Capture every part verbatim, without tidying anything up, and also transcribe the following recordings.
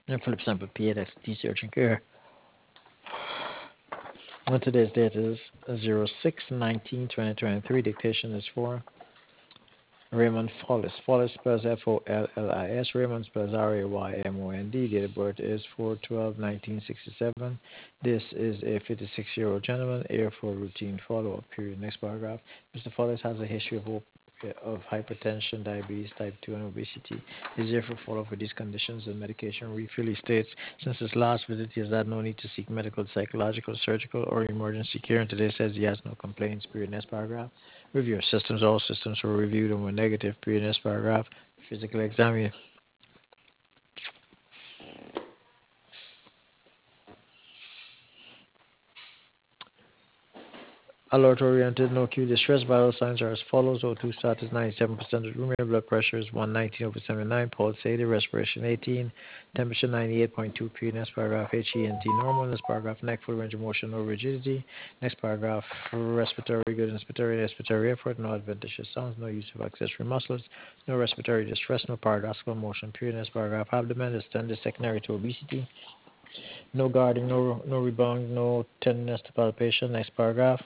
And Philip Sample P A, that's D C Urgent Care. And today's date is zero six nineteen twenty twenty-three. Dictation is for Raymond Follis. Follis spells F O L L I S. Raymond spells R A Y M O N D. Date of birth is four twelve nineteen sixty-seven. This is a fifty-six-year-old gentleman here for routine follow-up period. Next paragraph. Mister Follis has a history of of hypertension, diabetes type two, and obesity. Is here for follow-up for these conditions and medication refill. He states, since his last visit, he has had no need to seek medical, psychological, surgical, or emergency care, and today says he has no complaints. Period. Next paragraph. Review systems. All systems were reviewed and were negative. Period. Next paragraph. Physical exam. Alert-oriented, no cue distress. Vital signs are as follows. O two status ninety-seven percent of the room. Blood pressure is one nineteen over seventy-nine. Pulse eighty. Respiration eighteen. Temperature ninety-eight point two. P. Next paragraph. H E N T normal. Next paragraph. Neck, full range of motion, no rigidity. Next paragraph. Respiratory good. Inspiratory, expiratory effort. No adventitious sounds. No use of accessory muscles. No respiratory distress. No paradoxical motion. Period. Next paragraph. Abdomen is tender secondary to obesity. No guarding. No no rebound. No tenderness to palpation. Next paragraph.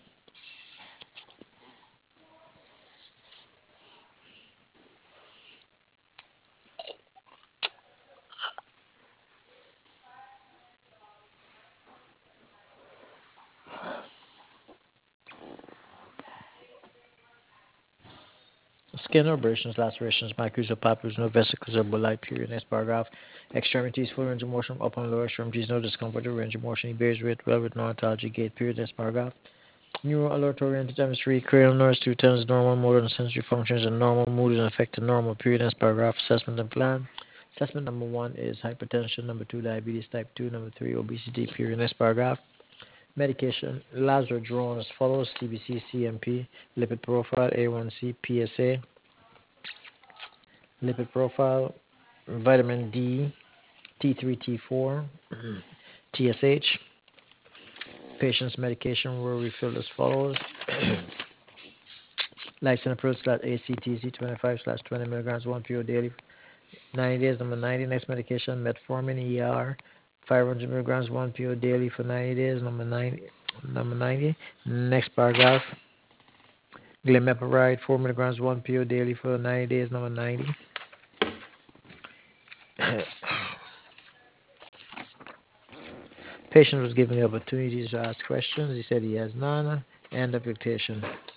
Skin abrasions, lacerations, macros or papules, no vesicles or bolite, period. Next paragraph. Extremities, full range of motion, upper and lower extremities, no discomfort or range of motion. He bears with well with no ontology gait, period. Next paragraph. Neuro alert oriented chemistry, cranial nerves, two turns, normal motor and sensory functions, and normal mood and affected normal, period. Next paragraph. Assessment and plan. Assessment number one is hypertension, number two, diabetes type two, number three, obesity, period. Next paragraph. Medication. Labs are drawn as follows: C B C, C M P, lipid profile, A one C, P S A, lipid profile, vitamin D, T three, T four, T S H. Patient's medication were refilled as follows: lisinopril slash A C T C twenty-five slash twenty milligrams, one P O daily, ninety days. Number ninety. Next medication, metformin E R, five hundred milligrams, one P O daily for ninety days. Number ninety. Number ninety. Next paragraph, glimepiride, four milligrams, one P O daily for ninety days. Number ninety. Patient was given the opportunity to ask questions. He said he has none. End of dictation.